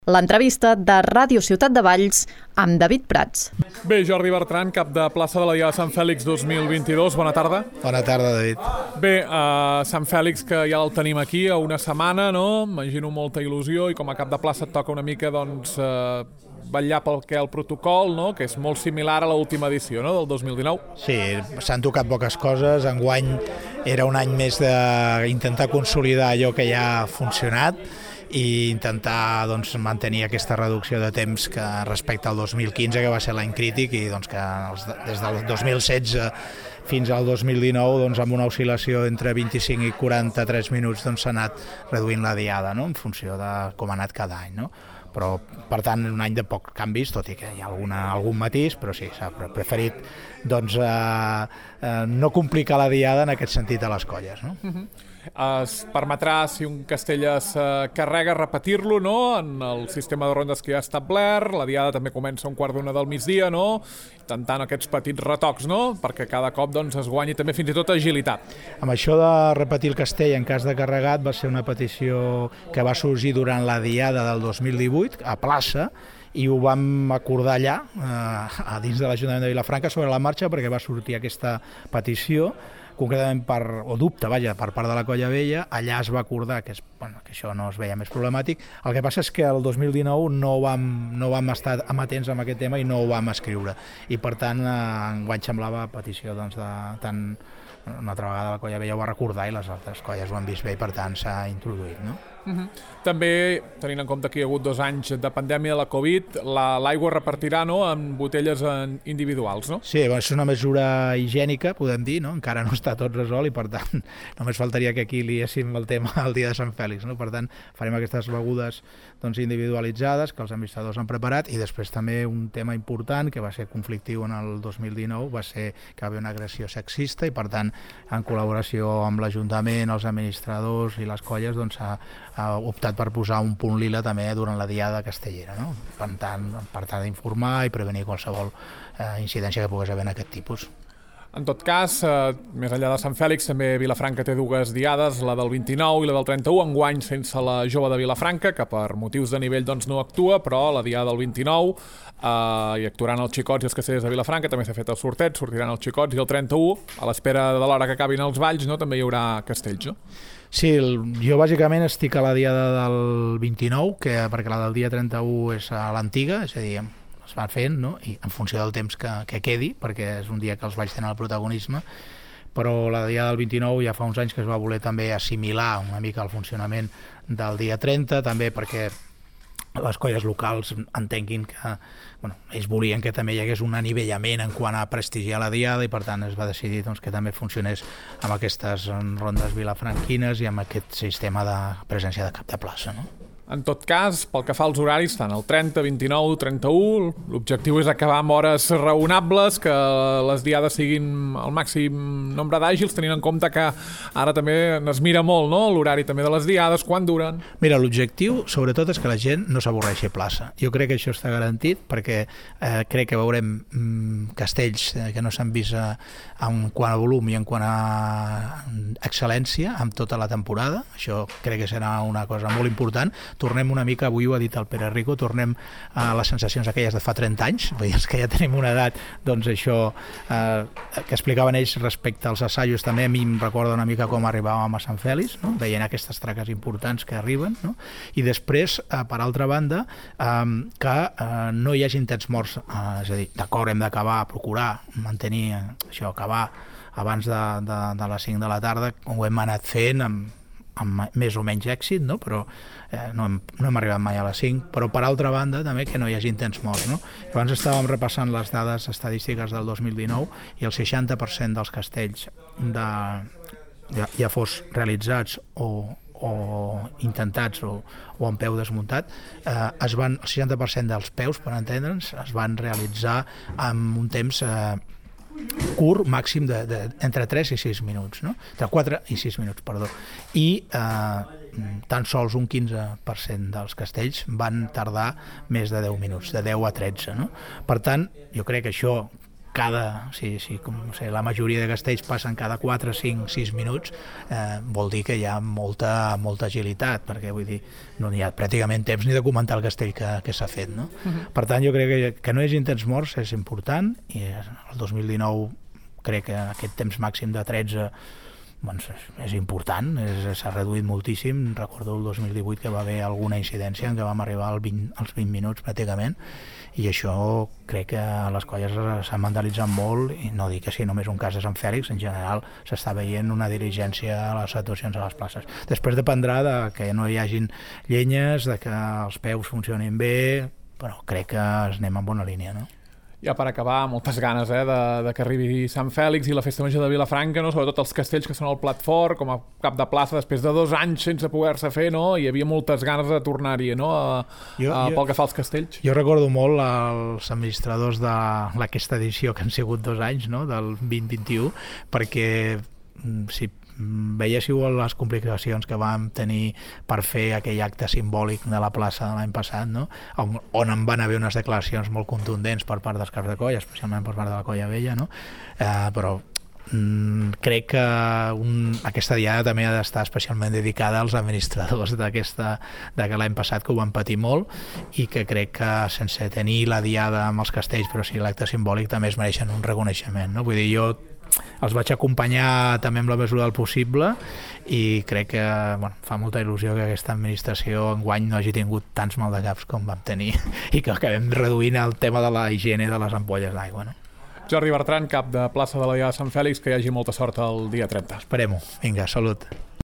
L'entrevista de Ràdio Ciutat de Valls amb David Prats. Bé, Jordi Bertran, cap de plaça de la Diada de Sant Fèlix 2022. Bona tarda. Bona tarda, David. Bé, Sant Fèlix, que ja el tenim aquí a una setmana, no? Imagino molta il·lusió i com a cap de plaça et toca una mica, doncs, vetllar pel que el protocol, no? Que és molt similar a l'última edició, no? Del 2019. Sí, s'han tocat poques coses. Enguany era un any més d'intentar consolidar allò que ja ha funcionat i intentar doncs, mantenir aquesta reducció de temps que respecte al 2015, que va ser l'any crític, i doncs, que des del 2016 fins al 2019, doncs, amb una oscil·lació entre 25 i 43 minuts, doncs, s'ha anat reduint la diada, no? En funció de com ha anat cada any, no? Però, per tant, un any de pocs canvis, tot i que hi ha algun matís, però sí, s'ha preferit doncs, no complicar la diada en aquest sentit a les colles, no? Es permetrà, si un castell es carrega, repetir-lo, no? En el sistema de rondes que ja ha establert. La diada també comença a 1:15 del migdia, no? Intentant aquests petits retocs, no? Perquè cada cop doncs, es guanyi també fins i tot agilitat. Amb això de repetir el castell en cas de carregat va ser una petició que va sorgir durant la diada del 2018 a plaça, i ho vam acordar allà, a dins de l'Ajuntament de Vilafranca, sobre la marxa, perquè va sortir aquesta petició, concretament per part de la Colla Vella. Allà es va acordar que això no es veia més problemàtic. El que passa és que el 2019 no vam estar amatents amb aquest tema i no ho vam escriure. I per tant, enguany semblava petició doncs, tant una altra vegada la Colla Vella ho va recordar i les altres colles ho han vist bé i per tant s'ha introduït, no? També, tenint en compte que hi ha hagut 2 anys de pandèmia de la Covid, l'aigua es repartirà, no?, en botelles individuals, no? Sí, és una mesura higiènica, podem dir, no? Encara no està tot resolt i per tant només faltaria que aquí liéssim el tema el dia de Sant Fèlix, no? Per tant, farem aquestes begudes doncs, individualitzades que els administradors han preparat, i després també un tema important que va ser conflictiu en el 2019 va ser que va haver una agressió sexista i per tant, en col·laboració amb l'Ajuntament, els administradors i les colles, doncs, ha optat per posar un punt lila també durant la diada castellera, no? Per tant d'informar i prevenir qualsevol incidència que pogués haver en aquest tipus. En tot cas, més enllà de Sant Fèlix, també Vilafranca té 2 diades, la del 29 i la del 31, enguany sense la Jove de Vilafranca, que per motius de nivell doncs, no actua, però la diada del 29 hi actuaran els xicots i els castellers de Vilafranca, també s'ha fet el sorteig, sortiran els xicots, i el 31, a l'espera de l'hora que acabin els balls, no? També hi haurà castells, no? Sí, jo bàsicament estic a la diada del 29, perquè la del dia 31 és a l'antiga, és a dir, es van fent, no? I en funció del temps que quedi, perquè és un dia que els balls tenen el protagonisme, però la diada del 29 ja fa uns anys que es va voler també assimilar una mica el funcionament del dia 30, també perquè les colles locals entenguin que ells volien que també hi hagués un anivellament en quant a prestigiar la diada, i per tant es va decidir doncs, que també funcionés amb aquestes rondes vilafranquines i amb aquest sistema de presència de cap de plaça, no? En tot cas, pel que fa als horaris, tant el 30, 29, 31, l'objectiu és acabar amb hores raonables, que les diades siguin el màxim nombre d'àgils, tenint en compte que ara també es mira molt, no?, l'horari també de les diades, quan duren. Mira, l'objectiu, sobretot, és que la gent no s'avorreixi a plaça. Jo crec que això està garantit, perquè crec que veurem castells que no s'han vist en quant a volum i en quant a excel·lència amb tota la temporada. Això crec que serà una cosa molt important. Tornem una mica, avui ho ha dit el Pere Rico, tornem a les sensacions aquelles de fa 30 anys, vull dir, que ja tenim una edat, doncs això que explicaven ells respecte als assajos, també a mi em recorda una mica com arribàvem a Sant Fèlix, no? Veient aquestes traques importants que arriben, no? I després, per altra banda, que no hi hagi temps morts, és a dir, d'acord, hem d'acabar, procurar mantenir això, acabar abans de les 5 de la tarda, ho hem anat fent amb més o menys èxit, no? Però no hem arribat mai a les 5, però per altra banda també que no hi hagi temps morts, no? Abans estàvem repassant les dades estadístiques del 2019 i el 60% dels castells ja fos realitzats o intentats o en peu desmuntat, el 60% dels peus, per entendre'ns, es van realitzar amb un temps curt, màxim entre 3 i 6 minuts, no? Entre 4 i 6 minuts, perdó. I tan sols un 15% dels castells van tardar més de 10 minuts, de 10 a 13, no? Per tant, jo crec que això la majoria de castells passen cada 4, 5, 6 minuts, vol dir que hi ha molta agilitat, perquè vull dir, no hi ha pràcticament temps ni de comentar el castell que s'ha fet, no? Per tant, jo crec que no hi hagi temps morts és important, i el 2019 crec que aquest temps màxim de 13 és important, s'ha reduït moltíssim. Recordo el 2018 que va haver alguna incidència en què vam arribar als 20 minuts pràcticament, i això crec que les colles s'han mentalitzat molt, i no dic que sigui només un cas de Sant Fèlix, en general s'està veient una diligència a les actuacions a les places. Després dependrà de que no hi hagin llenyes, de que els peus funcionin bé, però crec que anem en bona línia, no? Ja per acabar, moltes ganes de que arribi Sant Fèlix i la Festa Major de Vilafranca, no? Sobretot els castells que són al plat fort, com a cap de plaça, després de 2 anys sense poder-se fer, no? Hi havia moltes ganes de tornar-hi, no? Pel que fa als castells. Jo recordo molt els administradors d'aquesta edició, que han sigut 2 anys, no? Del 2021, perquè si veiéssiu les complicacions que vam tenir per fer aquell acte simbòlic de la plaça de l'any passat, no? On en van haver unes declaracions molt contundents per part dels caps de colla, especialment per part de la colla vella, no? Però crec que aquesta diada també ha d'estar especialment dedicada als administradors de que l'any passat que ho van patir molt, i que crec que sense tenir la diada amb els castells, però sí l'acte simbòlic, també es mereixen un reconeixement, no? Vull dir, jo els vaig acompanyar també amb la mesura del possible, i crec que fa molta il·lusió que aquesta administració enguany no hagi tingut tants maldecaps com vam tenir, i que acabem reduint el tema de la higiene de les ampolles d'aigua, no? Jordi Bertran, cap de plaça de la Diada de Sant Fèlix, que hi hagi molta sort el dia 30. Esperem-ho. Vinga, salut.